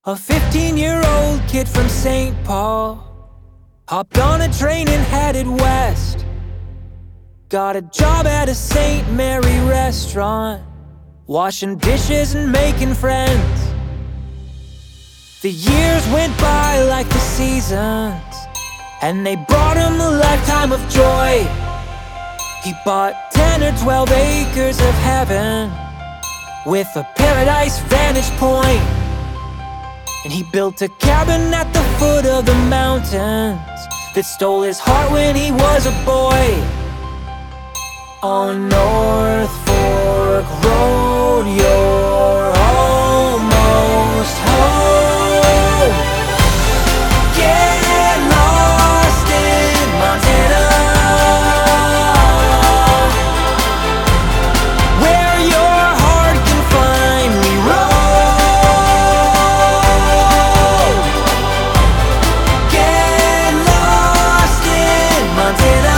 A 15-year-old kid from St. Paul hopped on a train and headed west. Got a job at a St. Mary restaurant, washing dishes and making friends. The years went by like the seasons, and they brought him a lifetime of joy. He bought 10 or 12 acres of heaven with a paradise vantage point. And he built a cabin at the foot of the mountains that stole his heart when he was a boy. On North Fork Road, you're almost home. Get lost in Montana, where your heart can finally roam. Get lost in Montana,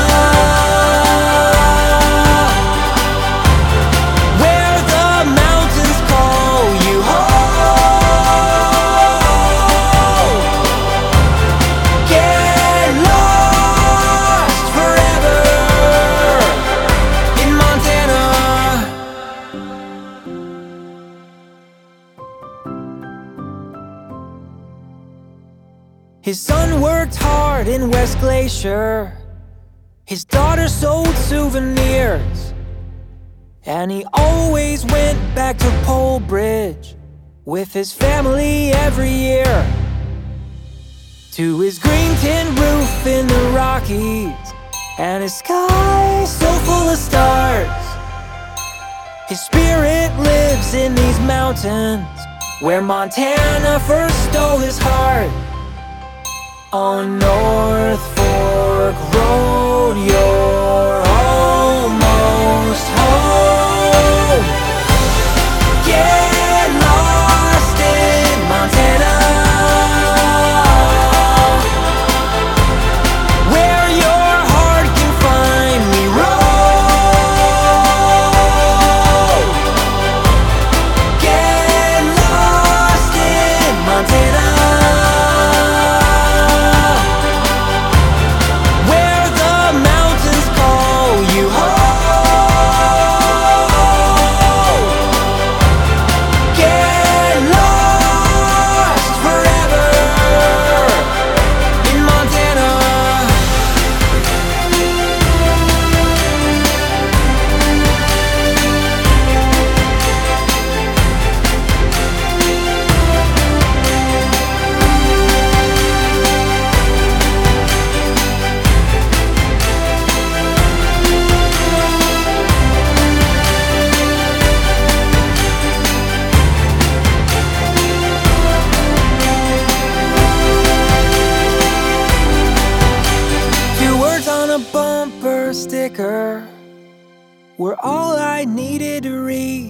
where the mountains call you home. Get lost forever in Montana. His son worked hard in West Glacier. His daughter sold souvenirs. And he always went back to Pole Bridge with his family every year. To his green tin roof in the Rockies and his sky so full of stars. His spirit lives in these mountains where Montana first stole his heart. On North Fork Road, you're almost home. Get lost in Montana, where your heart can finally roam. Get lost in Montana, where the mountains call you home. Get lost forever in Montana. Two words on a bumper sticker were all I needed to read.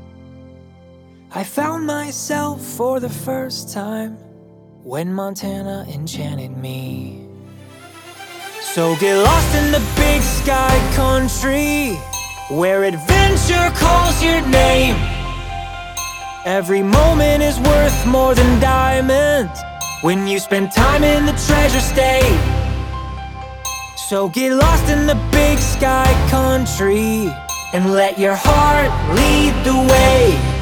I found myself for the first time when Montana enchanted me. So get lost in the big sky country, where adventure calls your name. Every moment is worth more than diamonds when you spend time in the treasure state. So get lost in the big sky country and let your heart lead the way.